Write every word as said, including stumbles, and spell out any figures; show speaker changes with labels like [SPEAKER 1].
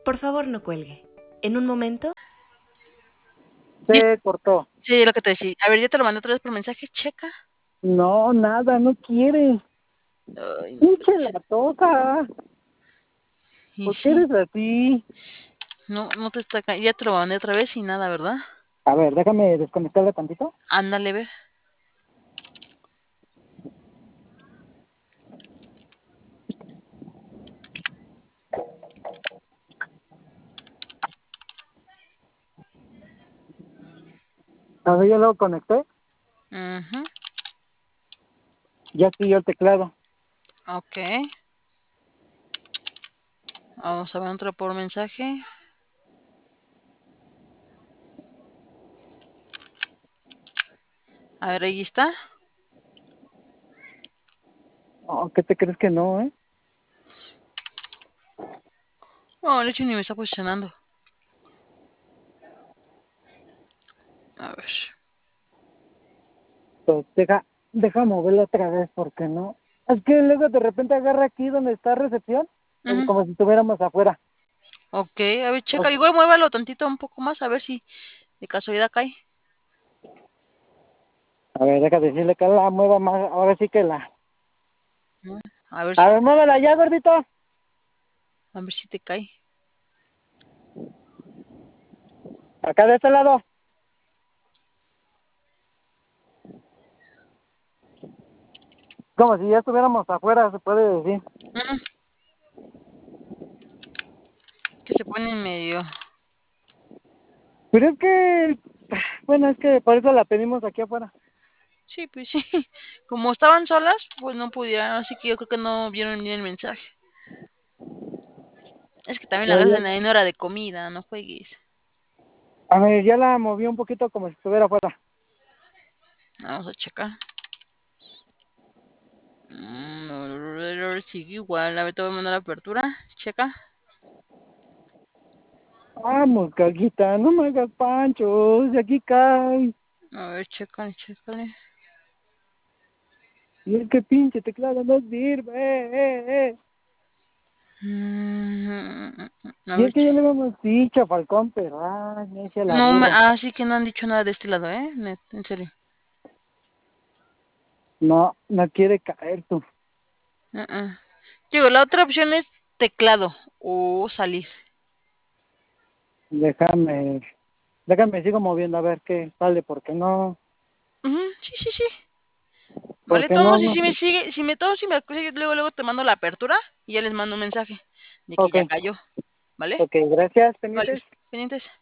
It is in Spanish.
[SPEAKER 1] Por favor, no cuelgue. En un momento.
[SPEAKER 2] Se cortó.
[SPEAKER 3] Sí, lo que te decía. A ver, ya te lo mandé otra vez por mensaje, checa.
[SPEAKER 2] No, nada, no quiere.
[SPEAKER 3] Ay, no.
[SPEAKER 2] Pinche la toca.
[SPEAKER 3] Y
[SPEAKER 2] ¿Por qué
[SPEAKER 3] sí,
[SPEAKER 2] eres así?
[SPEAKER 3] no, no te está ca- ya te lo mandé otra vez y nada, ¿verdad?
[SPEAKER 2] A ver, déjame desconectarle tantito.
[SPEAKER 3] Ándale, ve.
[SPEAKER 2] A ver, ya lo conecté.
[SPEAKER 3] Mhm.
[SPEAKER 2] Ya siguió el teclado.
[SPEAKER 3] Ok. Vamos a ver otro por mensaje. A ver, ahí está.
[SPEAKER 2] Oh, ¿qué te crees que no, eh?
[SPEAKER 3] Oh, el hecho ni me está posicionando. A ver.
[SPEAKER 2] Pues deja, deja moverlo otra vez, porque no. Es que luego de repente agarra aquí donde está recepción, es
[SPEAKER 3] Ujú.
[SPEAKER 2] como si estuviéramos afuera.
[SPEAKER 3] Ok, a ver, checa.
[SPEAKER 2] Oh,
[SPEAKER 3] Igual muévalo tantito un poco más, a ver si de casualidad cae.
[SPEAKER 2] a ver, deja decirle que la mueva más. Ahora sí que la.
[SPEAKER 3] Mm, A ver
[SPEAKER 2] A
[SPEAKER 3] si,
[SPEAKER 2] ver, muévela ya, gordito.
[SPEAKER 3] a ver si te cae.
[SPEAKER 2] Acá de este lado. Como si ya estuviéramos afuera, se puede decir.
[SPEAKER 3] Mm, Que se pone medio.
[SPEAKER 2] Pero es que, bueno, es que por eso la pedimos aquí afuera.
[SPEAKER 3] Sí, pues sí. Como estaban solas, pues no pudieron. Así que yo creo que no vieron bien el mensaje. Es que también la
[SPEAKER 2] Pero
[SPEAKER 3] hacen
[SPEAKER 2] ya-
[SPEAKER 3] en hora de comida, no juegues.
[SPEAKER 2] A ver, ya la moví un poquito como si estuviera afuera.
[SPEAKER 3] Vamos a checar. Mm, sigue igual. A ver, te voy a mandar la apertura. Checa.
[SPEAKER 2] Vamos, caguita, no me hagas panchos, de aquí cae.
[SPEAKER 3] A ver, chécale, chécale.
[SPEAKER 2] Y es que pinche teclado no sirve, eh, eh.
[SPEAKER 3] Mm, a
[SPEAKER 2] Y
[SPEAKER 3] ver,
[SPEAKER 2] es que ya
[SPEAKER 3] che-
[SPEAKER 2] le hemos dicho a Falcón, pero ay, me echa la
[SPEAKER 3] no, me,
[SPEAKER 2] burra.
[SPEAKER 3] ah, sí que no han dicho nada de este lado, ¿eh? Net, en serio.
[SPEAKER 2] No, no quiere caer tú.
[SPEAKER 3] Uh -uh. Digo, la otra opción es teclado o salir.
[SPEAKER 2] Déjame, déjame, sigo moviendo a ver qué sale, porque no,
[SPEAKER 3] Uh -huh, sí, sí, sí. Vale,
[SPEAKER 2] porque
[SPEAKER 3] tomo,
[SPEAKER 2] no,
[SPEAKER 3] si,
[SPEAKER 2] no.
[SPEAKER 3] si me sigue, si me tomo, si me sigue, luego, luego te mando la apertura y ya les mando un mensaje de que
[SPEAKER 2] Ok,
[SPEAKER 3] ya cayó. ¿Vale?
[SPEAKER 2] ok, gracias,
[SPEAKER 3] Vale,
[SPEAKER 2] pendientes.
[SPEAKER 3] pendientes.